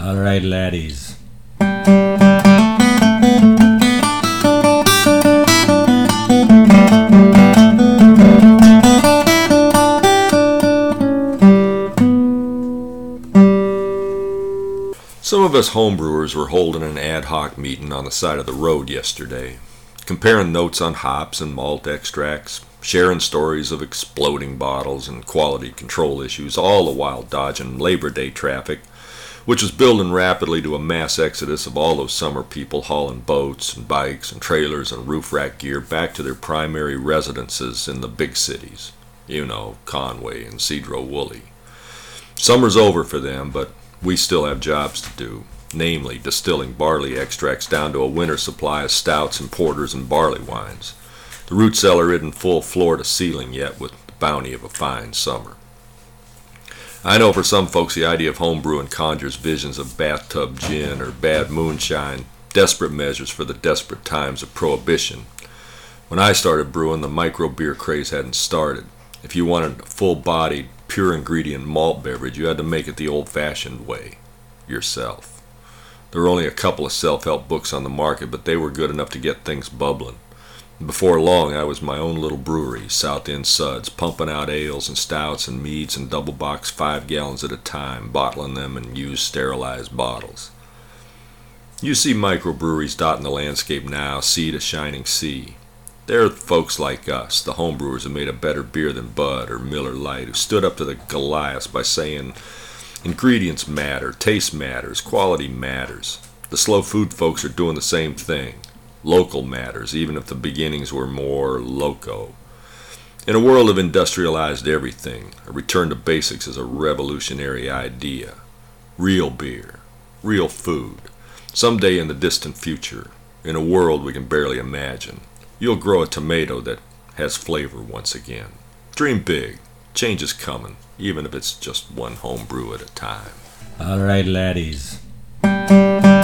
All right, laddies. Some of us homebrewers were holding an ad hoc meeting on the side of the road yesterday, comparing notes on hops and malt extracts, sharing stories of exploding bottles and quality control issues, all the while dodging Labor Day traffic, which was building rapidly to a mass exodus of all those summer people hauling boats and bikes and trailers and roof rack gear back to their primary residences in the big cities. You know, Conway and Cedro-Woolley. Summer's over for them, but we still have jobs to do, namely distilling barley extracts down to a winter supply of stouts and porters and barley wines. The root cellar isn't full floor to ceiling yet with the bounty of a fine summer. I know for some folks the idea of homebrewing conjures visions of bathtub gin or bad moonshine, desperate measures for the desperate times of prohibition. When I started brewing, the micro beer craze hadn't started. If you wanted a full-bodied, pure ingredient malt beverage, you had to make it the old-fashioned way, yourself. There were only a couple of self-help books on the market, but they were good enough to get things bubbling. Before long, I was my own little brewery, South End Suds, pumping out ales and stouts and meads and double box 5 gallons at a time, bottling them in used sterilized bottles. You see microbreweries dotting the landscape now, sea to shining sea. They're folks like us, the homebrewers who made a better beer than Bud or Miller Lite, who stood up to the Goliaths by saying ingredients matter, taste matters, quality matters. The slow food folks are doing the same thing. Local matters, even if the beginnings were more loco. In a world of industrialized everything, a return to basics is a revolutionary idea. Real beer, real food. Someday in the distant future, in a world we can barely imagine, you'll grow a tomato that has flavor once again. Dream big. Change is coming, even if it's just one home brew at a time. All right, laddies.